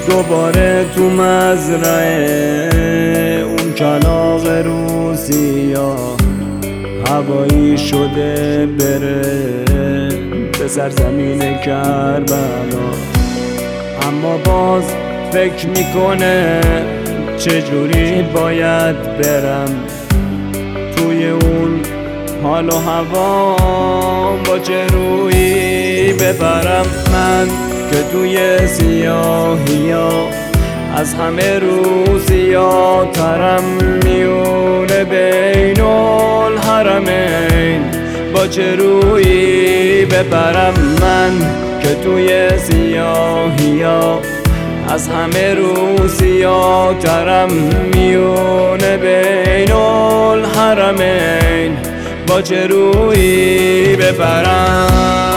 دوباره تو مزرعه اون کلاغ روسیا هوایی شده بره به سرزمین کربلا، اما باز فکر میکنه چجوری باید برم توی اون حال و هوا، با چه رویی ببرم من که توی سیاهیا از همه روسیاترم، میونه بین الحرمین، با چه رویی ببرم من که توی سیاهیا از همه روسیاترم، میونه بین الحرمین، با چه رویی ببرم.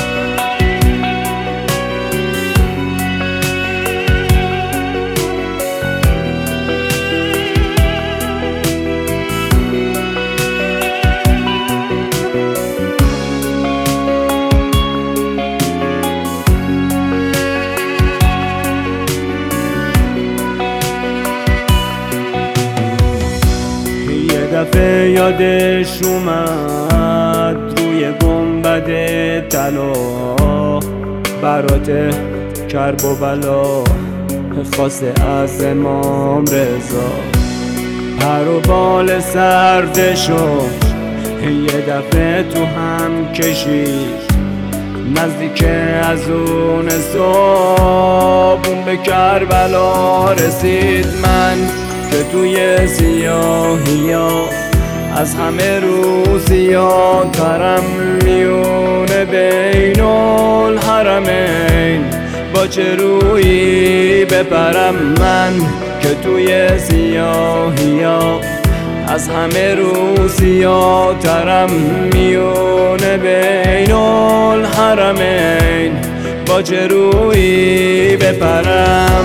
دفعه یادش اومد روی گنبد طلا برات کرب و بلا خواسته از امام رضا، پر و بال سردشو یه دفعه تو هم کشید، نزدیک از اون صابون به کربلا رسید. من که توی سیاهیا از همه روسیاترم، میونه بین الحرمین، با چه رویی ببرم من که توی سیاهیا از همه روسیاترم، میونه بین الحرمین، با چه رویی ببرم.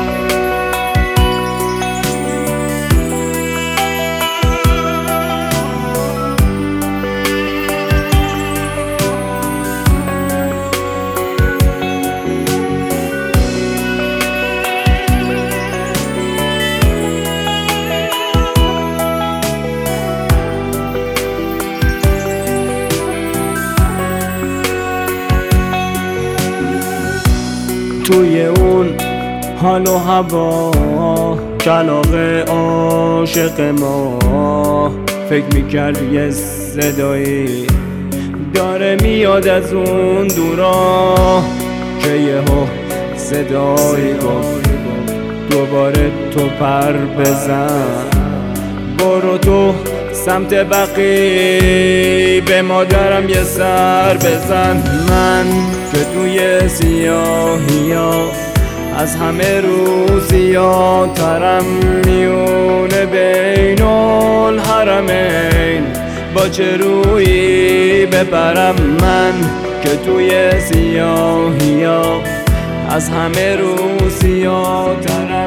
توی اون حال و هوا کلاغ عاشق ما فکر میکرد یه صدایی داره میاد از اون دورا، که یهو صدایی گفت دوباره تو پر بزن، برو تو سمت بقی به مادرم یه سر بزن. من که توی سیاهیا از همه روسیاترم، میونه بین الحرمین، با چه رویی ببرم من که توی سیاهیا از همه روسیاترم.